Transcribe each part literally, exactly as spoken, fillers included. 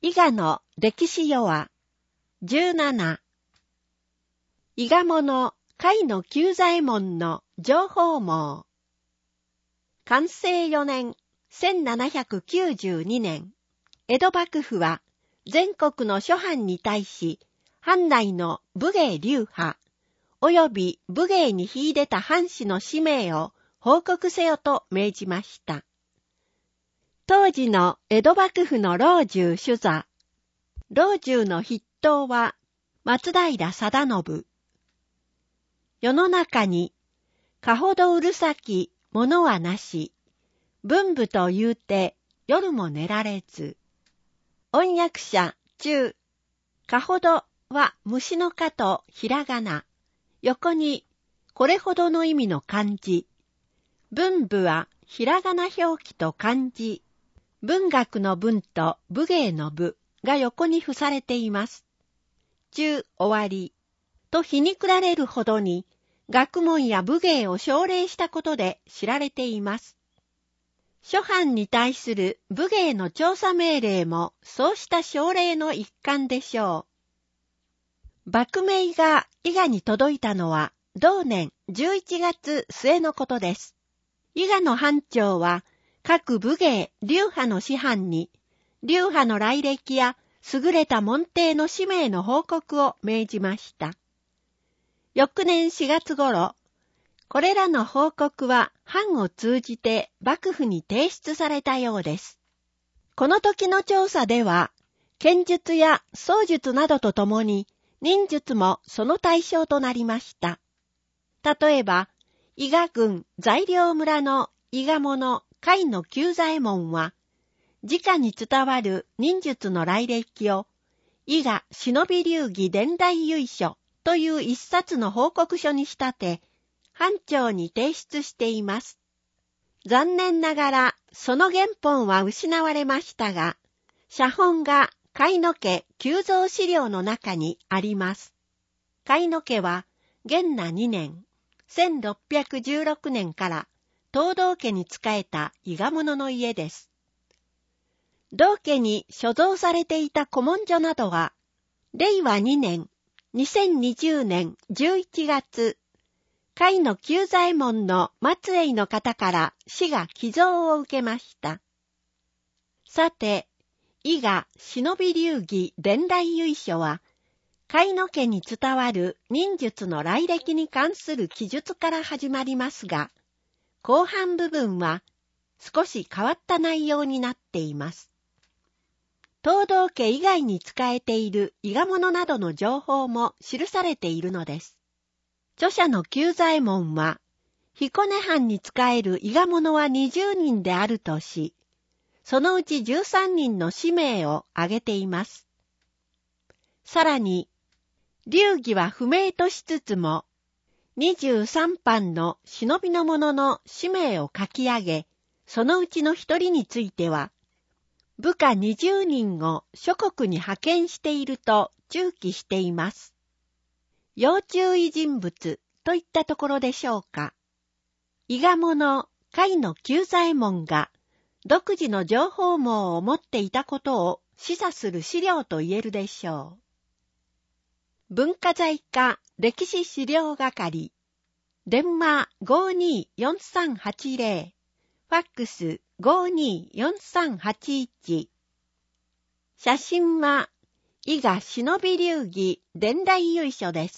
伊賀の歴史ヨアじゅうなな伊賀者甲斐の久左衛門の情報網寛政よねんせんななひゃくきゅうじゅうにねん江戸幕府は全国の諸藩に対し藩内の武芸流派及び武芸に秀でた藩士の氏名を報告せよと命じました。当時の江戸幕府の老中主座。老中の筆頭は松平定信。世の中に、かほどうるさきものはなし。文武と言うて夜も寝られず。音訳者中。かほどは虫のかとひらがな。横にこれほどの意味の漢字。文武はひらがな表記と漢字。文学の文と武芸の武が横に付されています。中終わりと皮肉られるほどに学問や武芸を奨励したことで知られています。諸藩に対する武芸の調査命令もそうした奨励の一環でしょう。幕命が伊賀に届いたのは同年じゅういちがつ末のことです。伊賀の藩長は各武芸流派の師範に流派の来歴や優れた門弟の氏名の報告を命じました。翌年しがつ頃、これらの報告は藩を通じて幕府に提出されたようです。この時の調査では、剣術や槍術などとともに忍術もその対象となりました。例えば、伊賀郡材料村の伊賀者甲斐の久左衛門は、直に伝わる忍術の来歴を、伊賀忍び流儀伝来由書という一冊の報告書に仕立て、藩長に提出しています。残念ながら、その原本は失われましたが、写本が甲斐野家久蔵資料の中にあります。甲斐野家は、元和にねん、せんろっぴゃくじゅうろくねんから、東堂家に仕えた伊賀者の家です。同家に所蔵されていた古文書などは、れいわにねん、にせんにじゅうねんじゅういちがつ、甲斐の久左衛門の末裔の方から市が寄贈を受けました。さて、伊賀忍び流儀伝来由書は、甲斐野家に伝わる忍術の来歴に関する記述から始まりますが、後半部分は少し変わった内容になっています。東堂家以外に仕えている伊賀者などの情報も記されているのです。著者の久左衛門は、彦根藩に仕える伊賀者はにじゅうにんであるとし、そのうちじゅうさんにんの氏名を挙げています。さらに、流儀は不明としつつも、にじゅうさんぱんの忍びの者の氏名を書き上げ、そのうちの一人については、部下にじゅうにんを諸国に派遣していると注記しています。要注意人物といったところでしょうか。伊賀者甲斐の久左衛門が独自の情報網を持っていたことを示唆する資料と言えるでしょう。文化財課歴史資料係電話 ごーにーよんさんはちぜろ ファックス ごーにーよんさんはちいち写真は伊賀忍び流儀伝来由書です。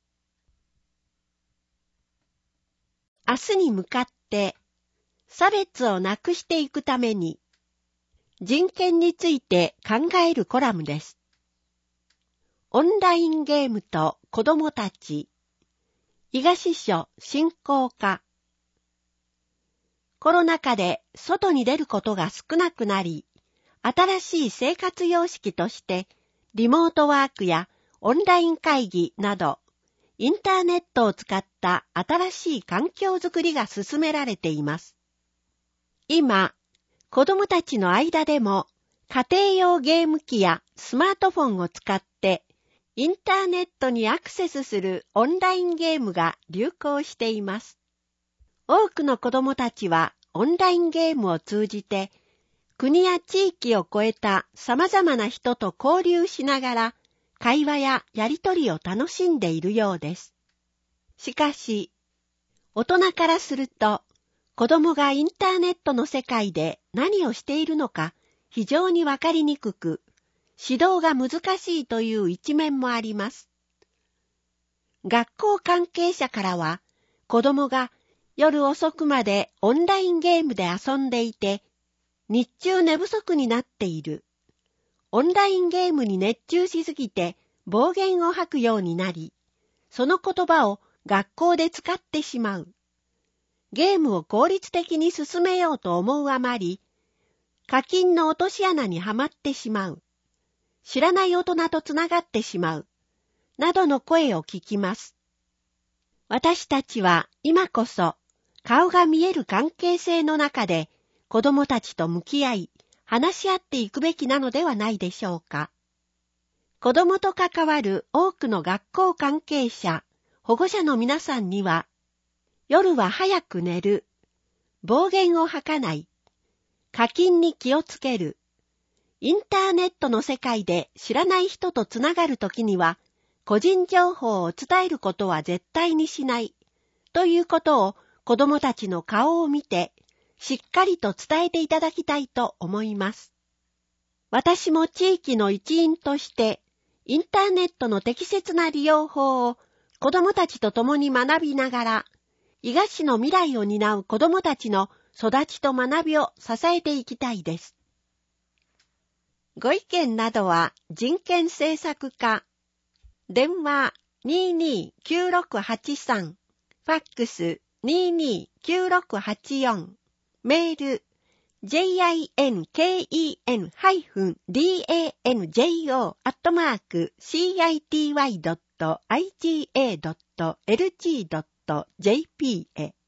明日に向かって差別をなくしていくために人権について考えるコラムです。オンラインゲームと子供たち伊賀支所振興課コロナ禍で外に出ることが少なくなり、新しい生活様式としてリモートワークやオンライン会議などインターネットを使った新しい環境づくりが進められています。今、子供たちの間でも家庭用ゲーム機やスマートフォンを使ってインターネットにアクセスするオンラインゲームが流行しています。多くの子供たちはオンラインゲームを通じて国や地域を超えた様々な人と交流しながら会話ややりとりを楽しんでいるようです。しかし、大人からすると子供がインターネットの世界で何をしているのか非常にわかりにくく、指導が難しいという一面もあります。学校関係者からは、子供が夜遅くまでオンラインゲームで遊んでいて、日中寝不足になっている。オンラインゲームに熱中しすぎて暴言を吐くようになり、その言葉を学校で使ってしまう。ゲームを効率的に進めようと思うあまり、課金の落とし穴にはまってしまう。知らない大人とつながってしまう。などの声を聞きます。私たちは今こそ顔が見える関係性の中で子供たちと向き合い、話し合っていくべきなのではないでしょうか。子供と関わる多くの学校関係者、保護者の皆さんには、夜は早く寝る、暴言を吐かない、課金に気をつける、インターネットの世界で知らない人とつながるときには、個人情報を伝えることは絶対にしない、ということを子供たちの顔を見て、しっかりと伝えていただきたいと思います。私も地域の一員として、インターネットの適切な利用法を子どもたちと共に学びながら、伊賀市の未来を担う子どもたちの育ちと学びを支えていきたいです。ご意見などは人権政策課、電話 にーにーきゅうろくはちさん、ファックス にーにーきゅうろくはちよん、メール ジェイアイエヌケーイーエヌダッシュダンジョー アットマーク シーアイティーワイ ドット アイジーエー ドット エルジー ドット ジェーピー へ。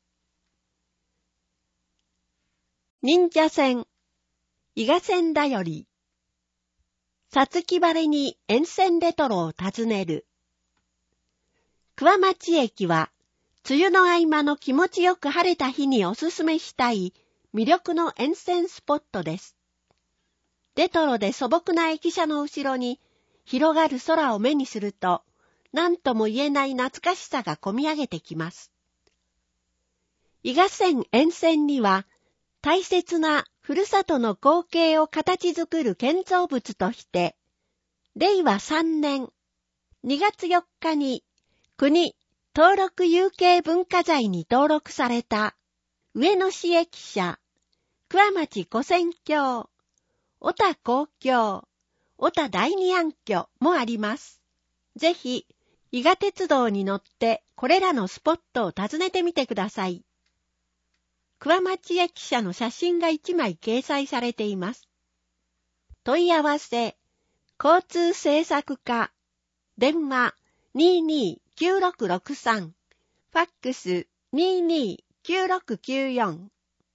忍者線、伊賀線だより、さつき晴れに沿線レトロを訪ねる。桑町駅は、梅雨の合間の気持ちよく晴れた日におすすめしたい魅力の沿線スポットです。レトロで素朴な駅舎の後ろに広がる空を目にすると、何とも言えない懐かしさがこみ上げてきます。伊賀線沿線には、大切なふるさとの光景を形作る建造物として、れいわさんねんにがつよっかに国登録有形文化財に登録された上野市駅舎、桑町古戦橋、小田公共、小田第二暗渠もあります。ぜひ、伊賀鉄道に乗ってこれらのスポットを訪ねてみてください。桑町駅舎の写真がいちまい掲載されています。問い合わせ、交通政策課、電話 にーにーきゅうろくろくさん、ファックス にーにーきゅうろくきゅうよん。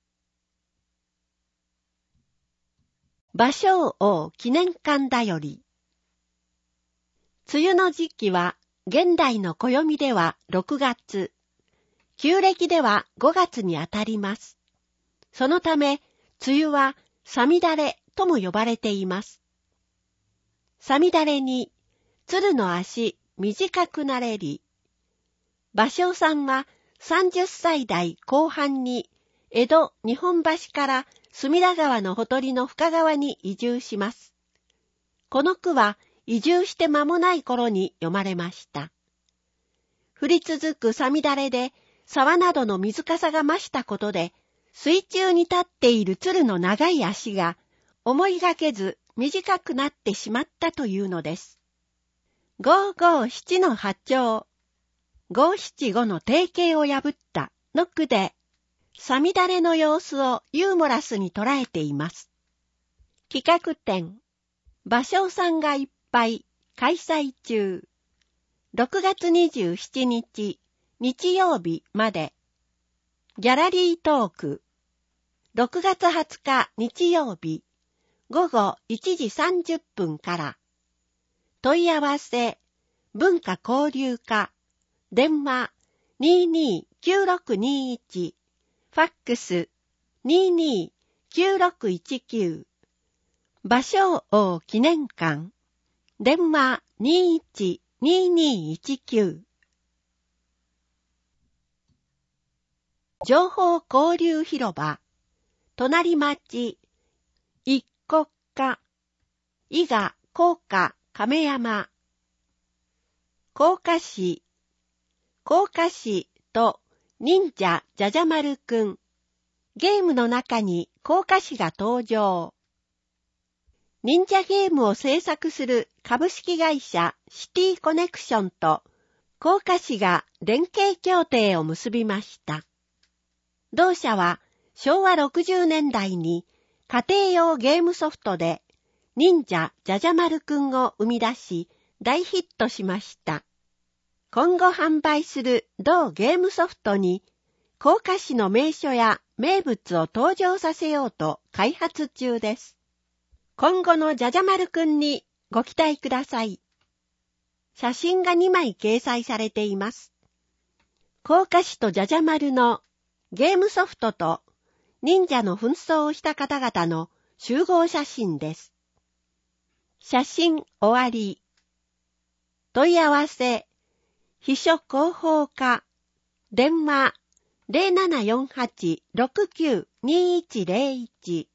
芭蕉王記念館だより。梅雨の時期は現代の暦ではろくがつ、旧暦ではごがつにあたります。そのため、梅雨はさみだれとも呼ばれています。さみだれに、鶴の足短くなれり。芭蕉さんはさんじゅっさい代後半に江戸日本橋から隅田川のほとりの深川に移住します。この句は移住して間もない頃に読まれました。降り続くさみだれで沢などの水かさが増したことで、水中に立っている鶴の長い足が思いがけず短くなってしまったというのです。ごごしちの波長、ごしちごの定型を破ったの句で、さみだれの様子をユーモラスに捉えています。企画展、芭蕉さんがいっぱい開催中。ろくがつにじゅうしちにち日曜日まで。ギャラリートーク。ろくがつはつか日曜日ごごいちじさんじゅっぷんから。問い合わせ、文化交流課、電話 にーにーきゅうろくにーいち、ファックス にーにーきゅうろくいちきゅう。 芭蕉王記念館、電話 にいちにーにーいちきゅう。情報交流広場、隣町、一国家、伊賀甲賀亀山、甲賀市、甲賀市と忍者じゃじゃ丸くん。ゲームの中に甲賀市が登場。忍者ゲームを制作する株式会社シティコネクションと甲賀市が連携協定を結びました。同社はしょうわろくじゅうねんだいに家庭用ゲームソフトで忍者じゃじゃ丸くんを生み出し大ヒットしました。今後販売する同ゲームソフトに甲賀市の名所や名物を登場させようと開発中です。今後のじゃじゃ丸くんにご期待ください。写真がにまい掲載されています。甲賀市とじゃじゃ丸のゲームソフトと忍者の紛争をした方々の集合写真です。写真終わり。問い合わせ、秘書広報課、電話 ゼロななよんはち ろくきゅう にいちゼロいち。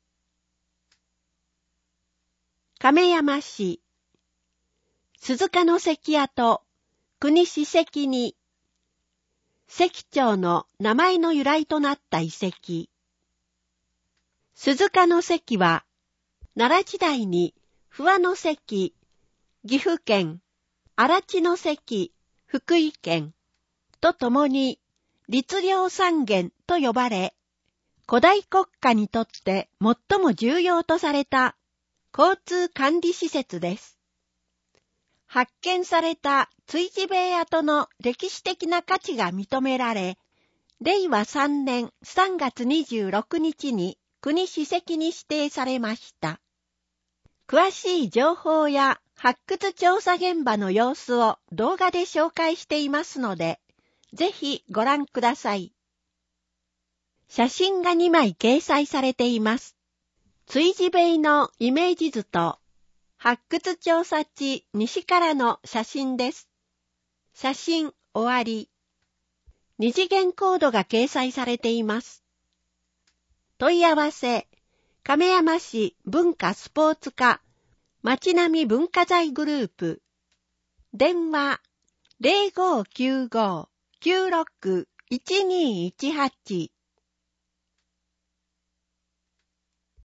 亀山市、鈴鹿の関跡、国史跡に、関町の名前の由来となった遺跡。鈴鹿の関は、奈良時代に不破の関、岐阜県、荒地の関、福井県とともに律令三元と呼ばれ、古代国家にとって最も重要とされた交通管理施設です。発見された築地塀跡の歴史的な価値が認められ、れいわさんねんさんがつにじゅうろくにちに国史跡に指定されました。詳しい情報や発掘調査現場の様子を動画で紹介していますので、ぜひご覧ください。写真がにまい掲載されています。築地塀のイメージ図と発掘調査地西からの写真です。写真終わり。二次元コードが掲載されています。問い合わせ、亀山市文化スポーツ課町並文化財グループ。電話 ゼロごきゅうご きゅうろく いちにいちはち